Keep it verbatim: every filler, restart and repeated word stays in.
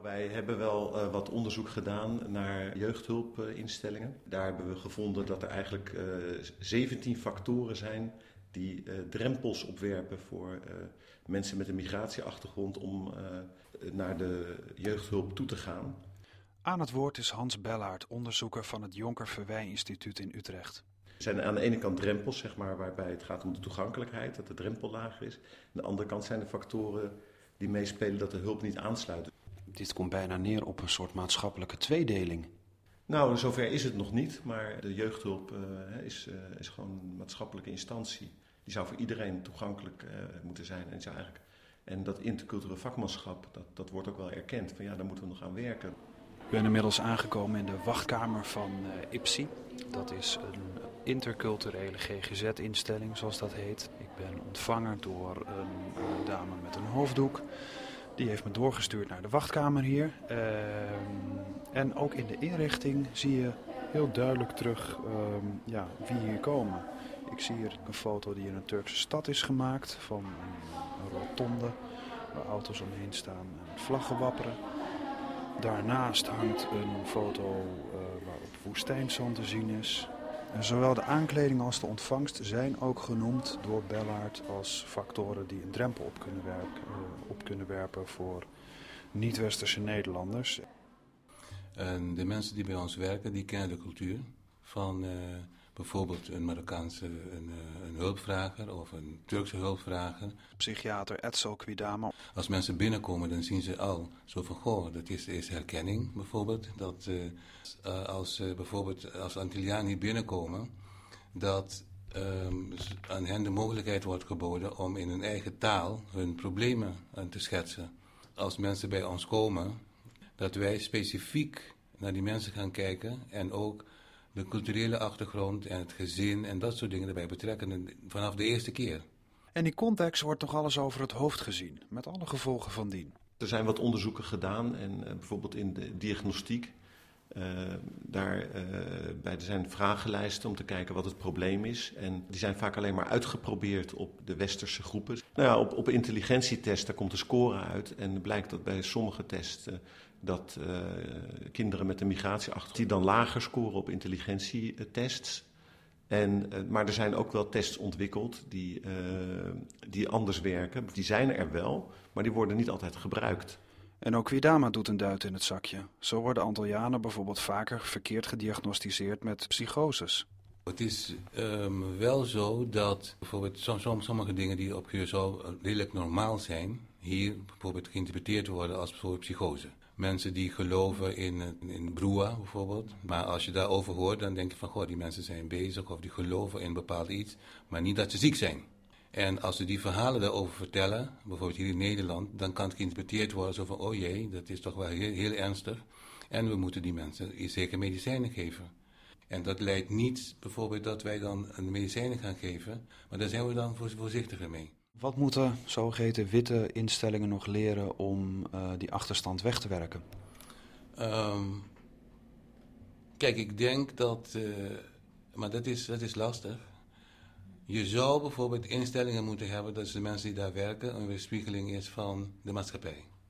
Wij hebben wel uh, wat onderzoek gedaan naar jeugdhulpinstellingen. Daar hebben we gevonden dat er eigenlijk uh, zeventien factoren zijn die uh, drempels opwerpen voor uh, mensen met een migratieachtergrond om uh, naar de jeugdhulp toe te gaan. Aan het woord is Hans Bellaert, onderzoeker van het Jonker Verwij Instituut in Utrecht. Er zijn aan de ene kant drempels, zeg maar, waarbij het gaat om de toegankelijkheid, dat de drempel lager is. Aan de andere kant zijn er factoren die meespelen dat de hulp niet aansluit. Dit komt bijna neer op een soort maatschappelijke tweedeling. Nou, zover is het nog niet, maar de jeugdhulp uh, is, uh, is gewoon een maatschappelijke instantie. Die zou voor iedereen toegankelijk uh, moeten zijn. En, zou eigenlijk, en dat intercultureel vakmanschap, dat, dat wordt ook wel erkend. Van ja, daar moeten we nog aan werken. Ik ben inmiddels aangekomen in de wachtkamer van uh, I P S I. Dat is een interculturele G G Z-instelling, zoals dat heet. Ik ben ontvangen door een, een dame met een hoofddoek. Die heeft me doorgestuurd naar de wachtkamer hier. Uh, en ook in de inrichting zie je heel duidelijk terug uh, ja, wie hier komen. Ik zie hier een foto die in een Turkse stad is gemaakt van een rotonde waar auto's omheen staan en vlaggen wapperen. Daarnaast hangt een foto uh, waarop woestijnzand te zien is. En zowel de aankleding als de ontvangst zijn ook genoemd door Bellaert als factoren die een drempel op kunnen, werken, uh, op kunnen werpen voor niet-westerse Nederlanders. En de mensen die bij ons werken, die kennen de cultuur van uh, bijvoorbeeld een Marokkaanse een, een hulpvrager of een Turkse hulpvrager. Psychiater Edsel Quidama. Als mensen binnenkomen, dan zien ze al zo van, goh, dat is, is herkenning bijvoorbeeld. Dat uh, als uh, bijvoorbeeld als Antillianen binnenkomen, dat um, aan hen de mogelijkheid wordt geboden om in hun eigen taal hun problemen uh, te schetsen. Als mensen bij ons komen, dat wij specifiek naar die mensen gaan kijken en ook de culturele achtergrond en het gezin en dat soort dingen erbij betrekken vanaf de eerste keer. En in context wordt nog alles over het hoofd gezien, met alle gevolgen van dien. Er zijn wat onderzoeken gedaan en uh, bijvoorbeeld in de diagnostiek. Uh, daar uh, bij, er zijn vragenlijsten om te kijken wat het probleem is. En die zijn vaak alleen maar uitgeprobeerd op de westerse groepen. Nou ja, op, op intelligentietests, daar komt de score uit. En blijkt dat bij sommige tests uh, dat uh, kinderen met een migratieachtergrond die dan lager scoren op intelligentietests. En, uh, maar er zijn ook wel tests ontwikkeld die, uh, die anders werken. Die zijn er wel, maar die worden niet altijd gebruikt. En ook Quidama doet een duit in het zakje. Zo worden Antillianen bijvoorbeeld vaker verkeerd gediagnosticeerd met psychoses. Het is um, wel zo dat bijvoorbeeld som, som, sommige dingen die op Curaçao redelijk normaal zijn, hier bijvoorbeeld geïnterpreteerd worden als bijvoorbeeld psychose. Mensen die geloven in, in broeha bijvoorbeeld, maar als je daarover hoort, dan denk je van, goh, die mensen zijn bezig of die geloven in bepaald iets, maar niet dat ze ziek zijn. En als ze die verhalen daarover vertellen, bijvoorbeeld hier in Nederland, dan kan het geïnterpreteerd worden zo van, oh jee, dat is toch wel heel, heel ernstig. En we moeten die mensen zeker medicijnen geven. En dat leidt niet bijvoorbeeld dat wij dan een medicijnen gaan geven, maar daar zijn we dan voorzichtiger mee. Wat moeten zogeheten witte instellingen nog leren om uh, die achterstand weg te werken? Um, kijk, ik denk dat, uh, maar dat is, dat is lastig. Je zou bijvoorbeeld instellingen moeten hebben dat de mensen die daar werken een weerspiegeling is van de maatschappij.